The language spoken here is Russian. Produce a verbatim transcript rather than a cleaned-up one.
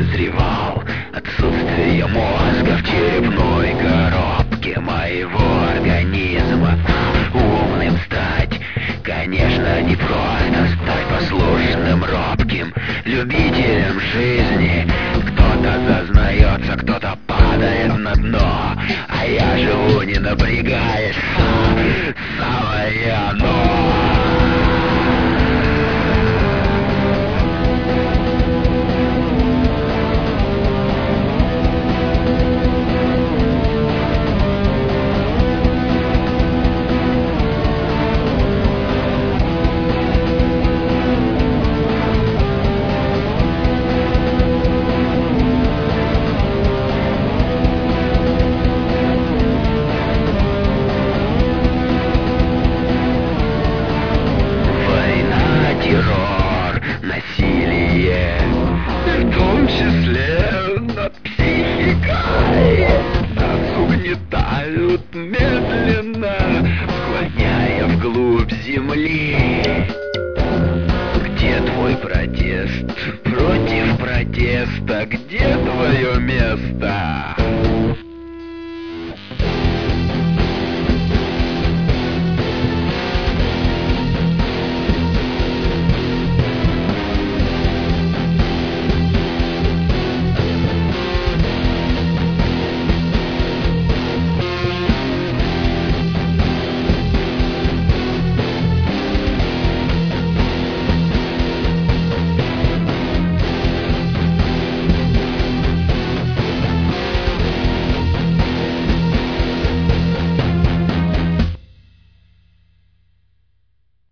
подозревал отсутствие мозга в черепной коробке моего организма. Умным стать, конечно, не просто стать послушным, робким любителем жизни. Кто-то зазнается, кто-то падает на дно, а я живу, не напрягаясь, самое оно. Террор, насилие, в том числе над психикой, нас угнетают медленно, склоняя вглубь земли.